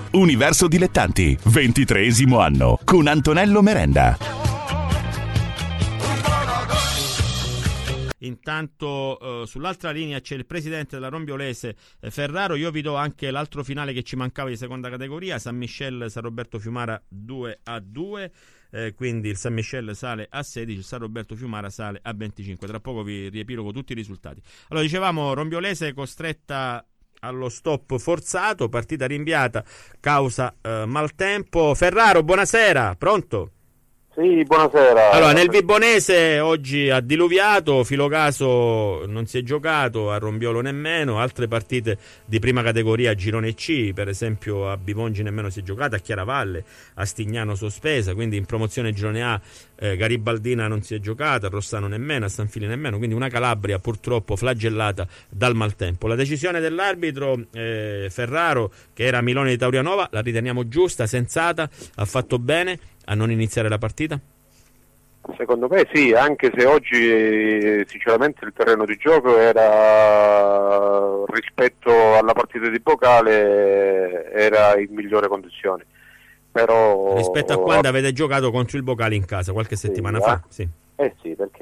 Universo Dilettanti, 23° anno, con Antonello Merenda. Intanto sull'altra linea c'è il presidente della Rombiolese, Ferraro. Io vi do anche l'altro finale che ci mancava di seconda categoria, San Michele San Roberto Fiumara 2-2, quindi il San Michele sale a 16, il San Roberto Fiumara sale a 25. Tra poco vi riepilogo tutti i risultati. Allora, dicevamo, Rombiolese costretta allo stop forzato, partita rinviata causa maltempo. Ferraro, buonasera, pronto? Sì, buonasera. Allora, nel Vibonese oggi ha diluviato, Filocaso non si è giocato, a Rombiolo nemmeno, altre partite di prima categoria, girone C, per esempio a Bivongi nemmeno si è giocata, a Chiaravalle, a Stignano sospesa, quindi in promozione girone A Garibaldina non si è giocata, a Rossano nemmeno, a San Fili nemmeno, quindi una Calabria purtroppo flagellata dal maltempo. La decisione dell'arbitro Ferraro, che era Milone di Taurianova, la riteniamo giusta, sensata, ha fatto bene a non iniziare la partita? Secondo me sì, anche se oggi sinceramente il terreno di gioco era, rispetto alla partita di Bocale, era in migliori condizioni. Però rispetto a quando avete giocato contro il Bocale in casa qualche settimana fa? Sì. Sì, perché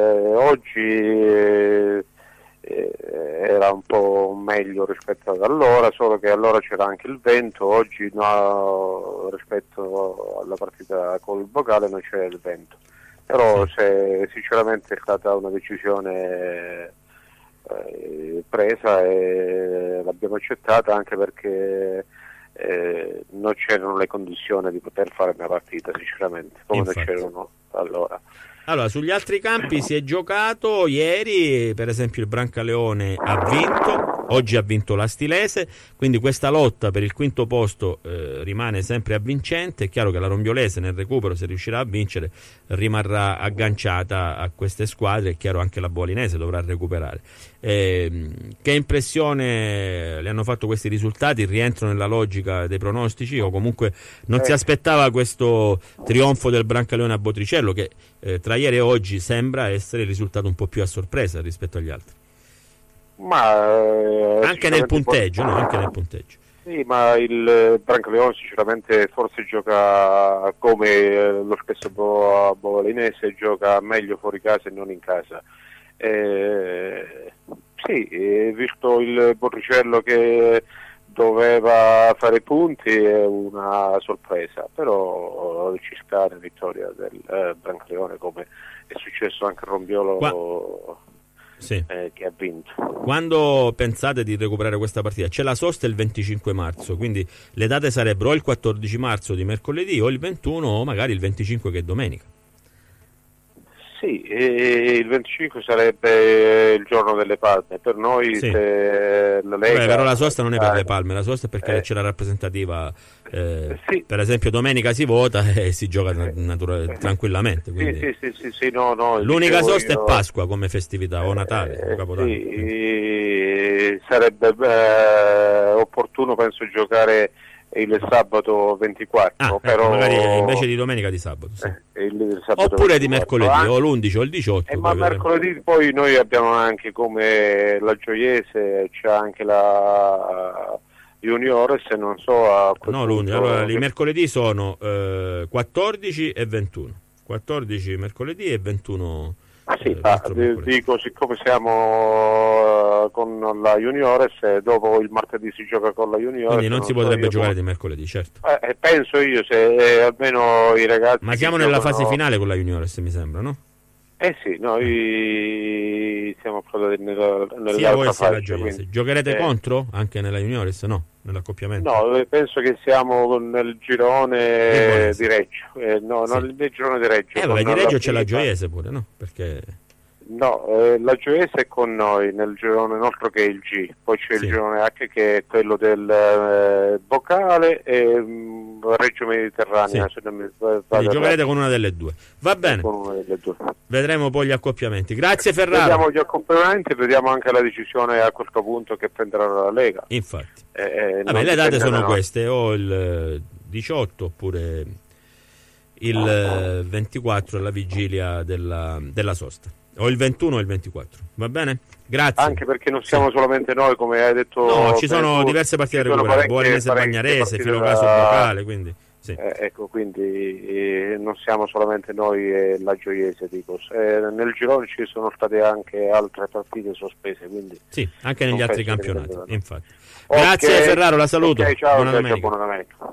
oggi era un po' meglio rispetto ad allora, solo che allora c'era anche il vento, oggi no, rispetto alla partita col Bocale non c'è il vento. Però sinceramente è stata una decisione presa e l'abbiamo accettata, anche perché non c'erano le condizioni di poter fare una partita, sinceramente, come non c'erano allora. Allora, sugli altri campi si è giocato ieri, per esempio il Brancaleone ha vinto, oggi ha vinto la Stilese, quindi questa lotta per il quinto posto rimane sempre avvincente. È chiaro che la Rombiolese nel recupero, se riuscirà a vincere, rimarrà agganciata a queste squadre, è chiaro anche la Boalinese dovrà recuperare. Che impressione le hanno fatto questi risultati? Rientrano nella logica dei pronostici o comunque non si aspettava questo trionfo del Brancaleone a Botricello, che tra ieri e oggi sembra essere il risultato un po' più a sorpresa rispetto agli altri? Ma anche nel punteggio, no? Anche nel punteggio. Sì, ma il Brancaleone sinceramente forse gioca come lo stesso Bovalinese, gioca meglio fuori casa e non in casa. Sì, visto il Borricello che doveva fare punti, è una sorpresa, però ci sta la vittoria del Brancaleone, come è successo anche a Rombiolo. Sì. Che ha vinto. Quando pensate di recuperare questa partita? C'è la sosta il 25 marzo, quindi le date sarebbero o il 14 marzo di mercoledì o il 21 o magari il 25 che è domenica. Sì, il 25 sarebbe il giorno delle palme per noi. Sì. Se la Lega, però la sosta non è per le palme, la sosta è perché c'è la rappresentativa. Sì. Per esempio domenica si vota e si gioca tranquillamente, quindi. Sì, no, l'unica sosta è Pasqua come festività, o Natale o Capodanno. Sì, sarebbe opportuno, penso, giocare il sabato 24, però magari invece di domenica di sabato, sì. Il sabato oppure 24, di mercoledì o l'11 o il 18. Ma mercoledì poi noi abbiamo anche, come la Gioiese, c'è anche la Juniores, se non so a no, l'11. Allora i mercoledì sono 14 e 21, 14 mercoledì e 21. Sì, dico, siccome siamo con la Juniores, dopo il martedì si gioca con la Juniores, quindi non si potrebbe giocare di mercoledì, certo. Penso io, se almeno i ragazzi. Ma siamo nella fase finale con la Juniores, mi sembra, no? Sì, noi siamo nella sia voi sia fase, la Gioiese. Giocherete contro anche nella Juniores, no? Nell'accoppiamento? No, penso che siamo nel girone di Reggio. Nel girone di Reggio. Vabbè, di Reggio c'è la Gioiese pure, no? Perché. No, la Gioiese è con noi nel girone nostro, che è il G, poi c'è il girone H, che è quello del Bocale e Reggio Mediterranea. Sì. Quindi giocherete con una delle due. Va bene. Con una delle due. Vedremo poi gli accoppiamenti. Grazie Ferraro. Vediamo gli accoppiamenti, vediamo anche la decisione a questo punto che prenderà la Lega. Infatti. Le date sono queste, o il 18 oppure il 24 alla vigilia della sosta. O il 21 o il 24, va bene? Grazie. Anche perché non siamo solamente noi, come hai detto. No, ci sono diverse partite da recuperare, Borinese, Bagnarese, Filocaso e Vocale, quindi sì. Ecco, quindi non siamo solamente noi e la Gioiese, dico. Nel girone ci sono state anche altre partite sospese, quindi sì, anche negli altri campionati, infatti. Okay. Grazie Ferraro, la saluto. Okay, ciao, buona domenica. Buona domenica.